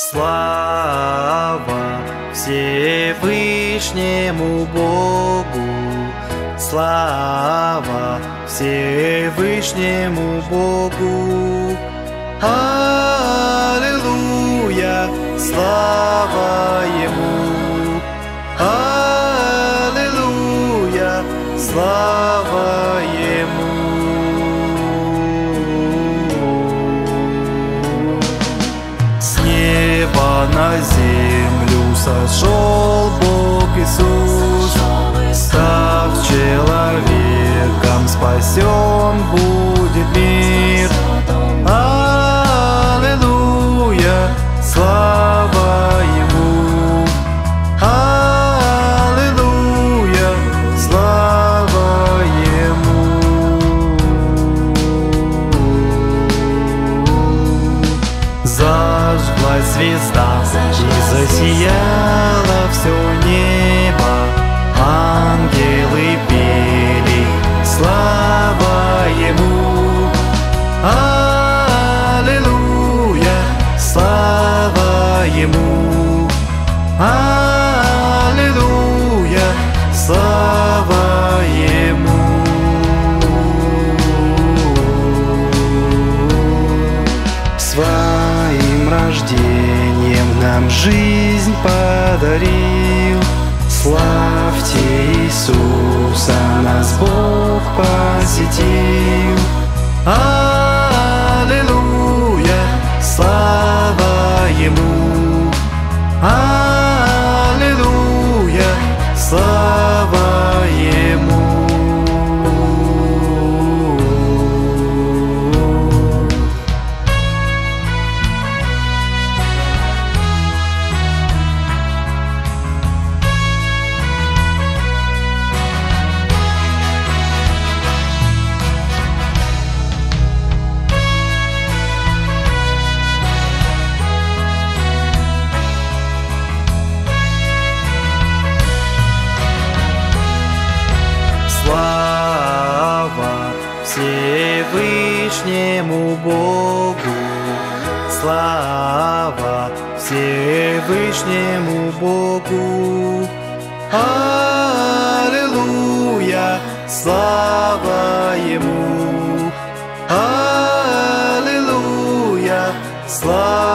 Слава Всевышнему Богу, слава Всевышнему Богу. Аллилуйя, слава Ему. Аллилуйя, слава Ему. С неба на землю сошел Бог Иисус, став человеком, спасен будет мир. Аллилуйя, слава Ему. Аллилуйя, слава Ему. Зажглась звезда и засияло все небо. Ангелы пели слава Ему. Аллилуйя, слава Ему. Аллилуйя, слава Ему. Своим рождением нам жизнь подарил. Славьте Иисуса, нас Бог посетил. Аллилуйя, слава Ему. Аллилуйя, слава Ему. Слава Всевышнему Богу, слава Всевышнему Богу. Аллилуйя, слава Ему. Аллилуйя, слава